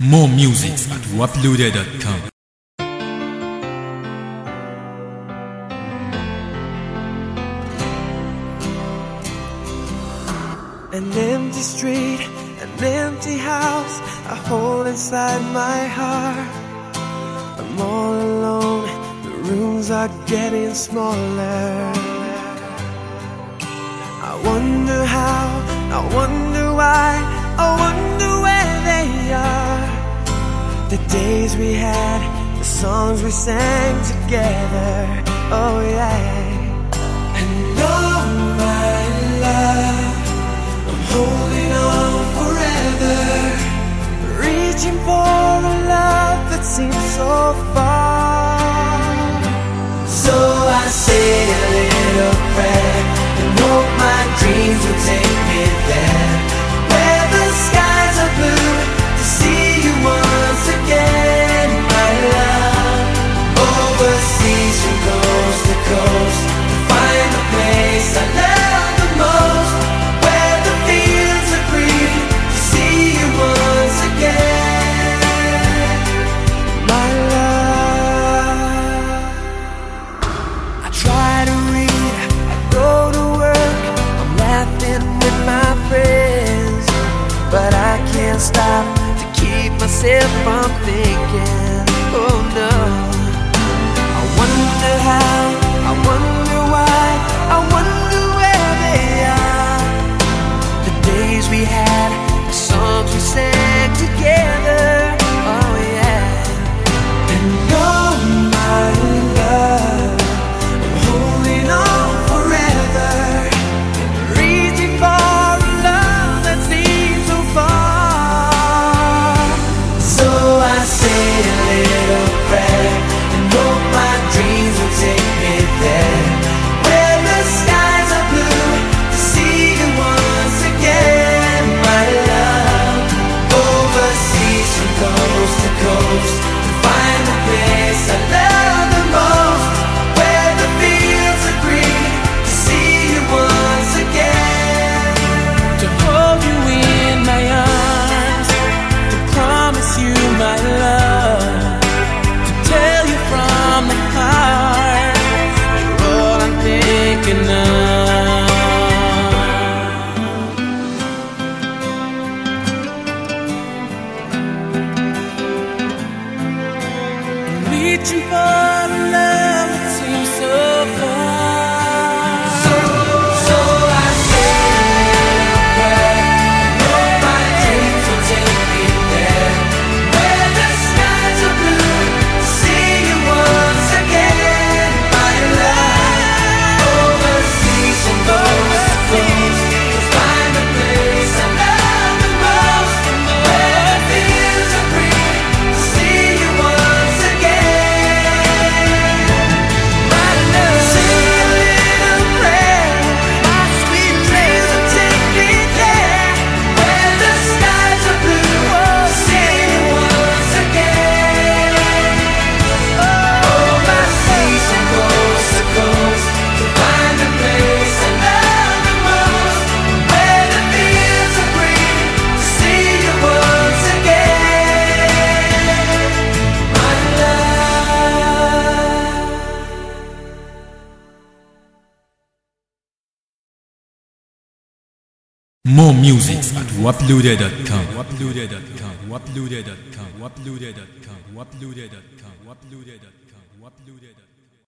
More music at waploaded.com. An empty street, an empty house I hold inside my heart. I'm all alone, the rooms are getting smaller. I wonder how, I wonder why, I wonder where they are. The days we had, the songs we sang together, oh yeah. And oh my love, holding on forever, reaching for a love that seems so far. So I say a little prayer and hope my dreams will take me there, where the skies are blue, to see you once again, my love. Overseas from coast to coast, to find the place I love the most, where the fields are green, to see you once again, my love. I try to read, I go to work, I'm laughing with my friends, but I can't stop to keep myself from thinking, oh no. I wonder how, I wonder why, I wonder where they are. The days we had, the songs we sang together, oh yeah. And oh my love, I'm holding on forever, reaching for a love that seems so far. So I say a little prayer and hope my dreams will take me there, where the skies are blue, to see you once again, my love. Overseas from coast to coast, to find the place I love the most, where the fields are green, to see you once again, to hold you in my arms, to promise you my love, to tell you from the heart, you're all I'm thinking of. Reaching for a love that seems so far. So I say a prayer, and hope my dreams will take me there, where the skies are blue, to see you once again, my love. Overseas and coast to coast, to find the place I love the most, where the fields are green, to see you once again, my love. Say a little prayer, my sweet dreams will take me there, where the skies are blue, to see you once again. Overseas and coast to coast, to find the place I love the most, where the fields are green, to see you once again, my love. More music at waploaded.com. Waploaded.com. Waploaded.com. Waploaded.com. Waploaded.com. Waploaded.com. Waploaded.com.